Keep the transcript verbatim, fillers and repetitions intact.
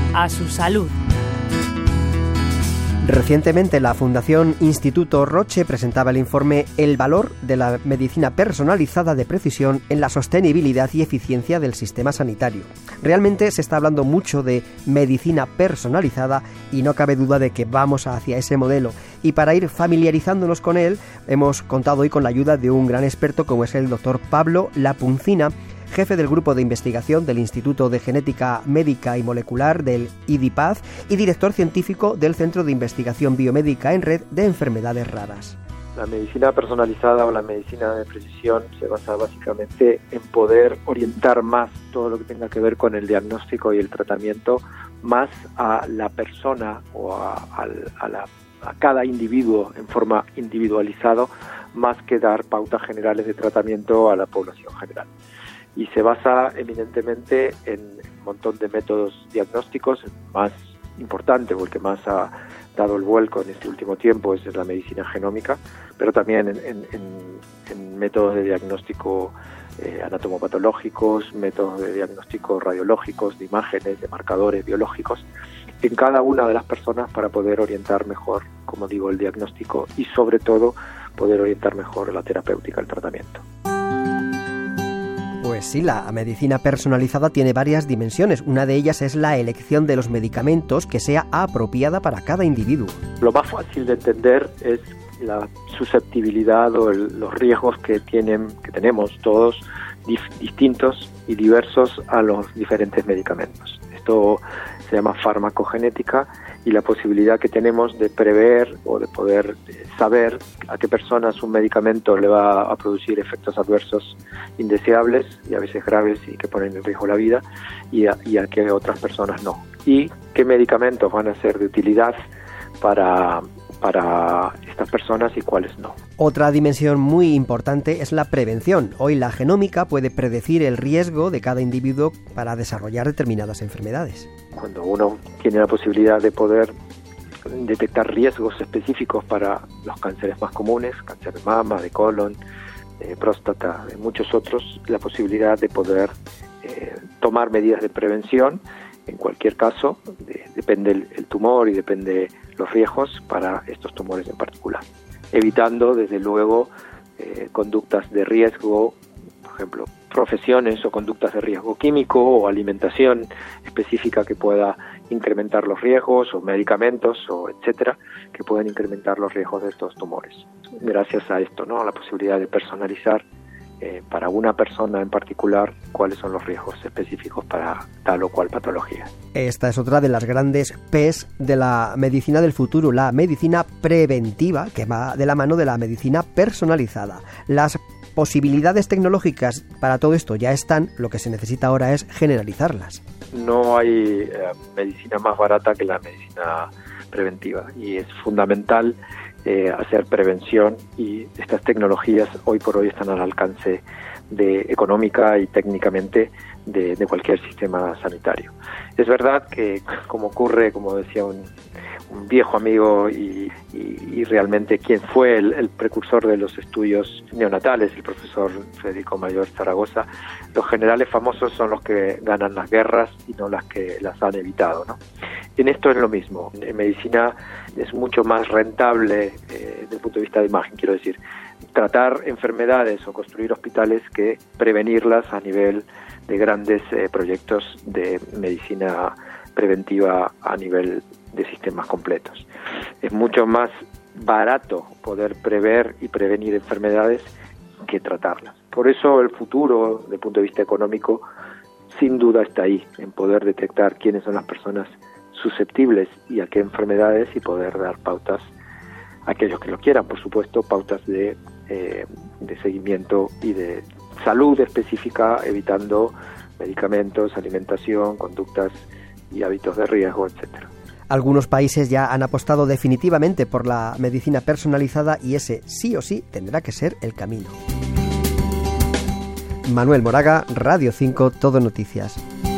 a su salud. Recientemente la Fundación Instituto Roche presentaba el informe El valor de la medicina personalizada de precisión en la sostenibilidad y eficiencia del sistema sanitario. Realmente se está hablando mucho de medicina personalizada y no cabe duda de que vamos hacia ese modelo. Y para ir familiarizándonos con él, hemos contado hoy con la ayuda de un gran experto como es el doctor Pablo Lapuncina, jefe del Grupo de Investigación del Instituto de Genética Médica y Molecular del I D I P A Z y director científico del Centro de Investigación Biomédica en Red de Enfermedades Raras. La medicina personalizada o la medicina de precisión se basa básicamente en poder orientar más todo lo que tenga que ver con el diagnóstico y el tratamiento más a la persona o a, a, a, la, a cada individuo en forma individualizado, más que dar pautas generales de tratamiento a la población general. Y se basa eminentemente en un montón de métodos diagnósticos. El más importante o el que más ha dado el vuelco en este último tiempo es la medicina genómica, pero también en, en, en, en métodos de diagnóstico eh, anatomopatológicos, métodos de diagnóstico radiológicos, de imágenes, de marcadores biológicos, en cada una de las personas para poder orientar mejor, como digo, el diagnóstico y sobre todo poder orientar mejor la terapéutica, el tratamiento. Pues sí, la medicina personalizada tiene varias dimensiones. Una de ellas es la elección de los medicamentos que sea apropiada para cada individuo. Lo más fácil de entender es la susceptibilidad o el, los riesgos que tienen, que tenemos todos dif, distintos y diversos a los diferentes medicamentos. Esto se llama farmacogenética y la posibilidad que tenemos de prever o de poder saber a qué personas un medicamento le va a producir efectos adversos indeseables y a veces graves y que ponen en riesgo la vida y a, y a qué otras personas no. Y qué medicamentos van a ser de utilidad para, para estas personas y cuáles no. Otra dimensión muy importante es la prevención. Hoy la genómica puede predecir el riesgo de cada individuo para desarrollar determinadas enfermedades. Cuando uno tiene la posibilidad de poder detectar riesgos específicos para los cánceres más comunes, cáncer de mama, de colon, de próstata, de muchos otros, la posibilidad de poder eh, tomar medidas de prevención, en cualquier caso, de, depende el, el tumor y depende los riesgos para estos tumores en particular, evitando desde luego eh, conductas de riesgo, por ejemplo, profesiones o conductas de riesgo químico o alimentación específica que pueda incrementar los riesgos o medicamentos o etcétera que pueden incrementar los riesgos de estos tumores. Gracias a esto, ¿no? A la posibilidad de personalizar eh, para una persona en particular cuáles son los riesgos específicos para tal o cual patología. Esta es otra de las grandes P's de la medicina del futuro, la medicina preventiva, que va de la mano de la medicina personalizada. Las posibilidades tecnológicas para todo esto ya están, lo que se necesita ahora es generalizarlas. No hay eh, medicina más barata que la medicina preventiva y es fundamental eh, hacer prevención y estas tecnologías hoy por hoy están al alcance de económica y técnicamente de, de cualquier sistema sanitario. Es verdad que, como ocurre, como decía un, un viejo amigo y, y, y realmente quien fue el, el precursor de los estudios neonatales, el profesor Federico Mayor Zaragoza, los generales famosos son los que ganan las guerras y no las que las han evitado, ¿no? En esto es lo mismo. En medicina es mucho más rentable eh, desde el punto de vista de imagen, quiero decir, tratar enfermedades o construir hospitales que prevenirlas a nivel de grandes eh, proyectos de medicina preventiva a nivel de sistemas completos. Es mucho más barato poder prever y prevenir enfermedades que tratarlas. Por eso el futuro, desde el punto de vista económico, sin duda está ahí, en poder detectar quiénes son las personas susceptibles y a qué enfermedades y poder dar pautas a aquellos que lo quieran, por supuesto, pautas de, eh, de seguimiento y de salud específica, evitando medicamentos, alimentación, conductas y hábitos de riesgo, etcétera. Algunos países ya han apostado definitivamente por la medicina personalizada y ese sí o sí tendrá que ser el camino. Manuel Moraga, Radio cinco, Todo Noticias.